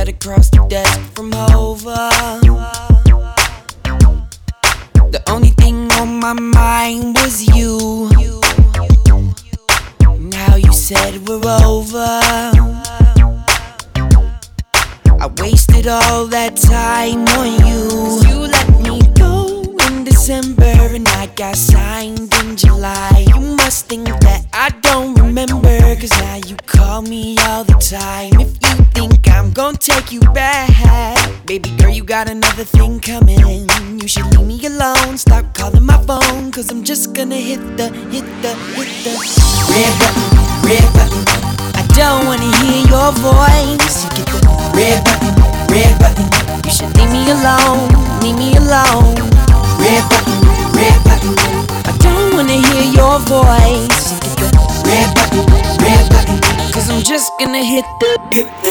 right across the desk from Hova. The only thing on my mind was you. Now you said we're over. I wasted all that time on you. You let me go in December and I got signed in July. You must think that I don't remember, cause now you call me all the time. If you think I'm gon' take you back, baby girl, you got another thing coming. You should leave me alone, stop calling my phone, cause I'm just gonna hit the red button. I don't wanna hear your voice. You get the red button. You should leave me alone, leave me alone. Red button. I don't wanna hear your voice. You get the red button. Cause I'm just gonna hit the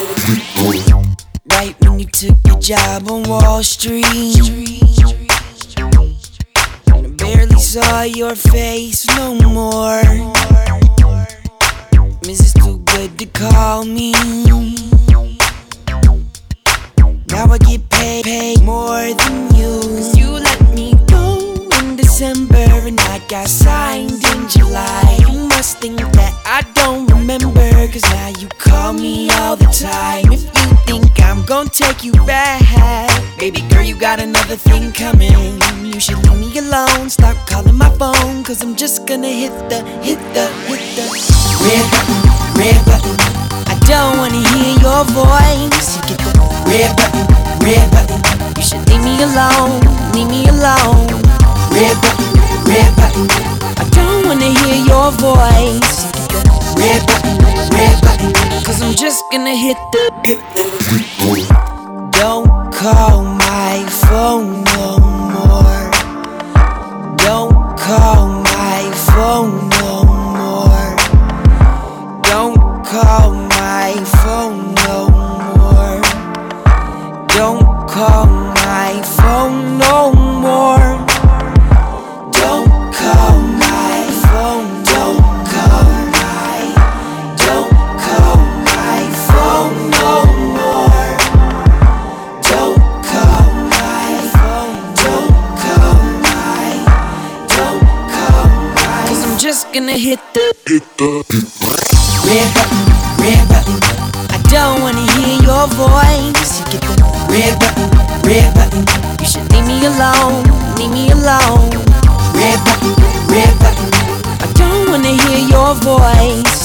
right when you took your job on Wall Street. I barely saw your face no more. Mrs. Too Good to call me. Now I get paid more than you. You let me go in December and I got signed in July. You must think that I don't remember, cause now you call me all the time. If you think I'm gon' take you back, baby girl, you got another thing coming. You should leave me alone, stop calling my phone, cause I'm just gonna hit the red button. I don't wanna hear your voice. You get the red button. You should leave me alone, leave me alone. Red button. I don't wanna hear your voice. You get the red button. Cause I'm just gonna hit the don't call my phone no more. Don't call my phone no more. Don't call my phone no more. Don't call my phone no more. Don't call my phone. Don't call my phone no more. Don't call my phone. Don't call my. Cause I'm just gonna hit the red button. I don't wanna hear your voice. You get the red button. You should leave me alone, leave me alone. Red button. I don't wanna hear your voice.